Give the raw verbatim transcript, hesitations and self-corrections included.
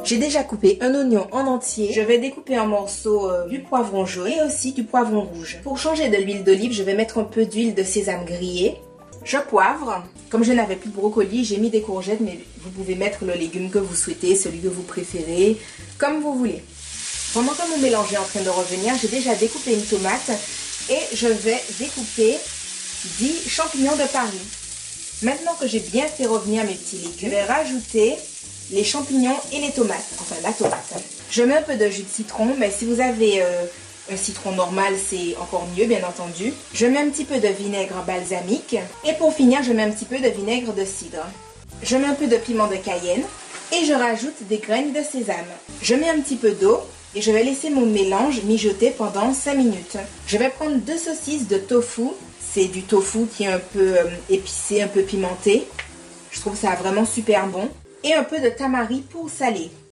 J'ai déjà coupé un oignon en entier. Je vais découper en morceaux euh, du poivron jaune et aussi du poivron rouge. Pour changer de l'huile d'olive, je vais mettre un peu d'huile de sésame grillée. Je poivre. Comme je n'avais plus de brocoli, j'ai mis des courgettes, mais vous pouvez mettre le légume que vous souhaitez, celui que vous préférez, comme vous voulez. Pendant que mon mélange est en train de revenir, j'ai déjà découpé une tomate et je vais découper dix champignons de Paris. Maintenant que j'ai bien fait revenir mes petits légumes, je vais rajouter les champignons et les tomates, enfin la tomate. Je mets un peu de jus de citron, mais si vous avez euh, un citron normal, c'est encore mieux, bien entendu. Je mets un petit peu de vinaigre balsamique. Et pour finir, je mets un petit peu de vinaigre de cidre. Je mets un peu de piment de Cayenne et je rajoute des graines de sésame. Je mets un petit peu d'eau et je vais laisser mon mélange mijoter pendant cinq minutes. Je vais prendre deux saucisses de tofu. C'est du tofu qui est un peu euh, épicé, un peu pimenté. Je trouve ça vraiment super bon. Et un peu de tamari pour saler.